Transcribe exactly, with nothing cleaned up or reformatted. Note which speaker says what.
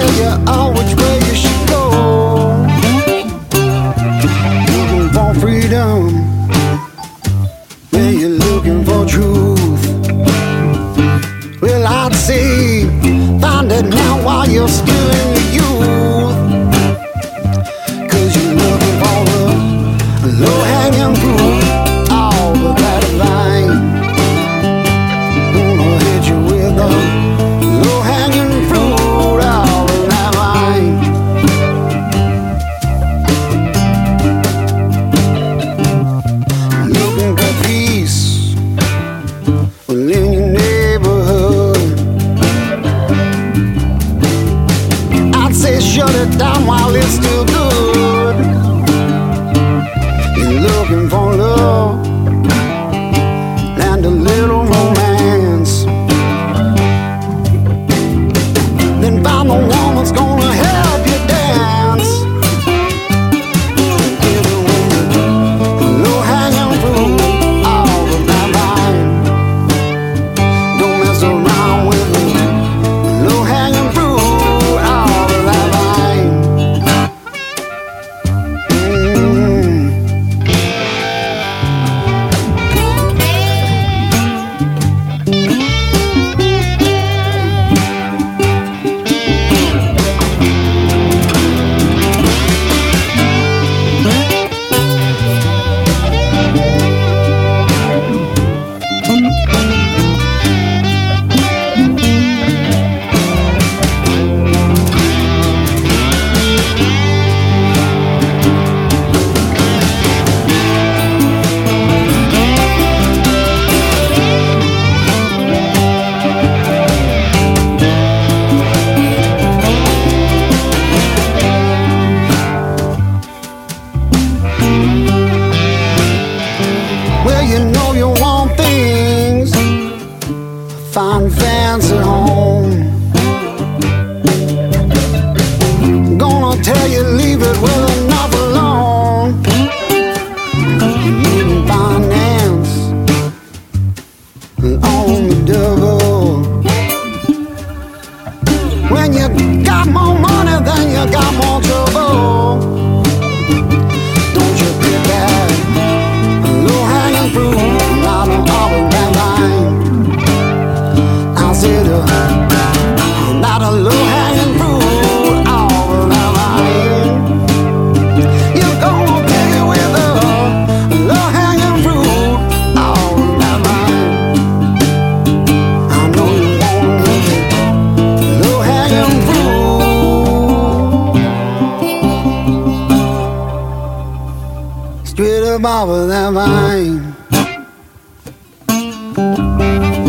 Speaker 1: tell you all which way you should go. Looking for freedom, when you're looking for truth. Well, I'd say find it now while you're still in your youth. Cause you're looking for the low-hanging fruit, all the better line. Gonna hit you with the low-hanging fruit, all the that line. Looking for peace, well, in your neighborhood. I'd say shut it down while it's still good. You're looking for love and a little romance. Then find the one that's gonna help you dance. Give the woman low-hanging fruit, all of that line. Don't mess around with the low-hanging fruit, all of that line. Mm. Well, you know you want things, find fans at home. Gonna tell you leave it well enough alone. You needin' finance on the double. When you got more money than you got more trouble. Don't you get that low-hanging fruit, not on all of that line. I said, uh, not a low-hanging fruit, all of that line. You're gonna pick it with a low-hanging fruit, all of that line. I know you want it, low-hanging fruit, straight up off of that vine.